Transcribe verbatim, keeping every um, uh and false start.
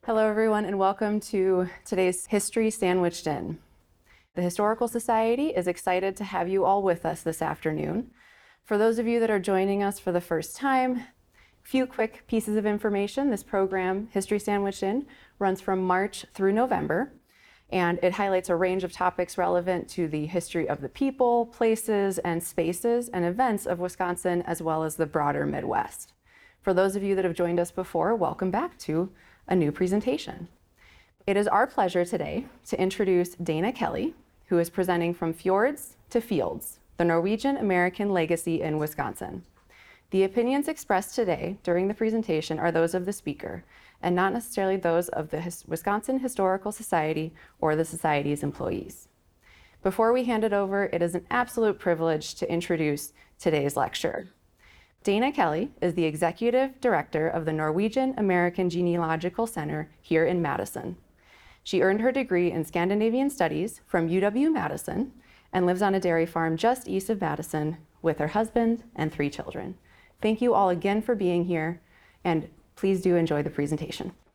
Hello everyone and welcome to today's History Sandwiched In. The Historical Society is excited to have you all with us this afternoon. For those of you that are joining us for the first time, a few quick pieces of information. This program, History Sandwiched In, runs from March through November, and it highlights a range of topics relevant to the history of the people, places, and spaces and events of Wisconsin, as well as the broader Midwest. For those of you that have joined us before, welcome back to a new presentation. It is our pleasure today to introduce Dana Kelly, who is presenting From Fjords to Fields, the Norwegian American Legacy in Wisconsin. The opinions expressed today during the presentation are those of the speaker, and not necessarily those of the His- Wisconsin Historical Society or the Society's employees. Before we hand it over, it is an absolute privilege to introduce today's lecturer. Dana Kelly is the Executive Director of the Norwegian American Genealogical Center here in Madison. She earned her degree in Scandinavian Studies from U W-Madison and lives on a dairy farm just east of Madison with her husband and three children. Thank you all again for being here, and please do enjoy the presentation.